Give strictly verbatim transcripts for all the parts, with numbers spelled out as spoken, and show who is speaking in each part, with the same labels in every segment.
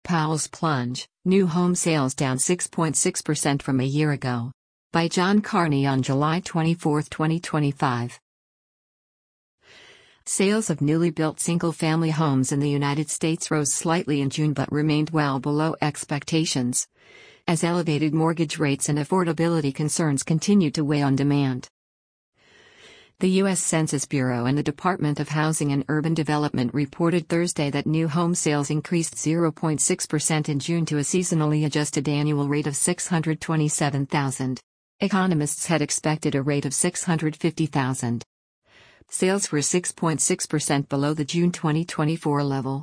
Speaker 1: Powell's plunge, new home sales down six point six percent from a year ago. By John Carney on July twenty-fourth, twenty twenty-five. Sales of newly built single-family homes in the United States rose slightly in June but remained well below expectations, as elevated mortgage rates and affordability concerns continued to weigh on demand. The U S Census Bureau and the Department of Housing and Urban Development reported Thursday that new home sales increased zero point six percent in June to a seasonally adjusted annual rate of six hundred twenty-seven thousand. Economists had expected a rate of six hundred fifty thousand. Sales were six point six percent below the June twenty twenty-four level.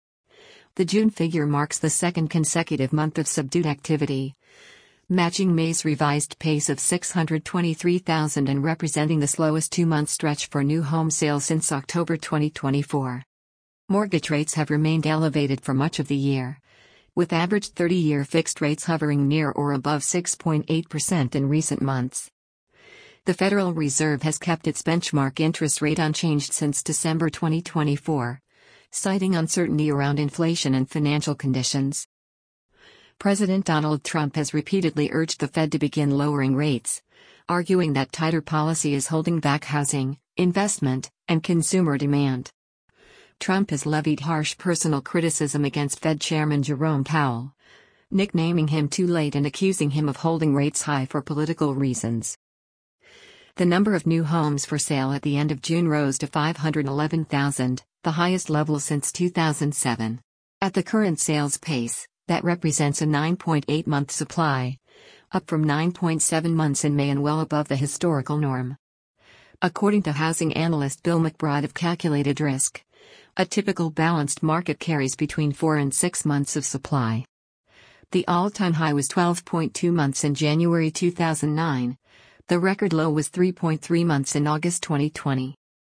Speaker 1: The June figure marks the second consecutive month of subdued activity, matching May's revised pace of six hundred twenty-three thousand and representing the slowest two-month stretch for new home sales since October twenty twenty-four. Mortgage rates have remained elevated for much of the year, with average thirty-year fixed rates hovering near or above six point eight percent in recent months. The Federal Reserve has kept its benchmark interest rate unchanged since December twenty twenty-four, citing uncertainty around inflation and financial conditions. President Donald Trump has repeatedly urged the Fed to begin lowering rates, arguing that tighter policy is holding back housing, investment, and consumer demand. Trump has levied harsh personal criticism against Fed Chairman Jerome Powell, nicknaming him too late and accusing him of holding rates high for political reasons. The number of new homes for sale at the end of June rose to five hundred eleven thousand, the highest level since two thousand seven. At the current sales pace, that represents a nine point eight month supply, up from nine point seven months in May and well above the historical norm. According to housing analyst Bill McBride of Calculated Risk, a typical balanced market carries between four and six months of supply. The all-time high was twelve point two months in January two thousand nine, the record low was three point three months in August twenty twenty.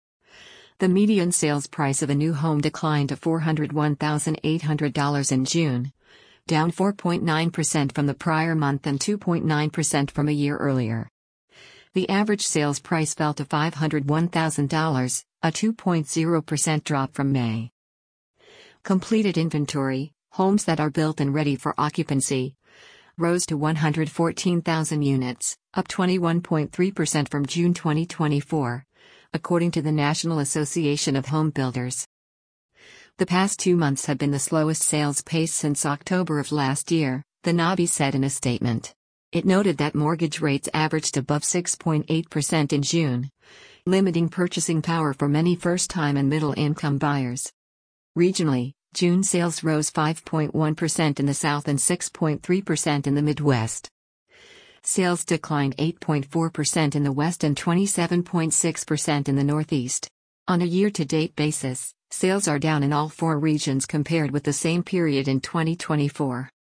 Speaker 1: The median sales price of a new home declined to four hundred one thousand eight hundred dollars in June, down four point nine percent from the prior month and two point nine percent from a year earlier. The average sales price fell to five hundred one thousand dollars, a two point zero percent drop from May. Completed inventory, homes that are built and ready for occupancy, rose to one hundred fourteen thousand units, up twenty-one point three percent from June twenty twenty-four, according to the National Association of Home Builders. The past two months have been the slowest sales pace since October of last year, the N A B I said in a statement. It noted that mortgage rates averaged above six point eight percent in June, limiting purchasing power for many first-time and middle-income buyers. Regionally, June sales rose five point one percent in the South and six point three percent in the Midwest. Sales declined eight point four percent in the West and twenty-seven point six percent in the Northeast. On a year-to-date basis, sales are down in all four regions compared with the same period in twenty twenty-four.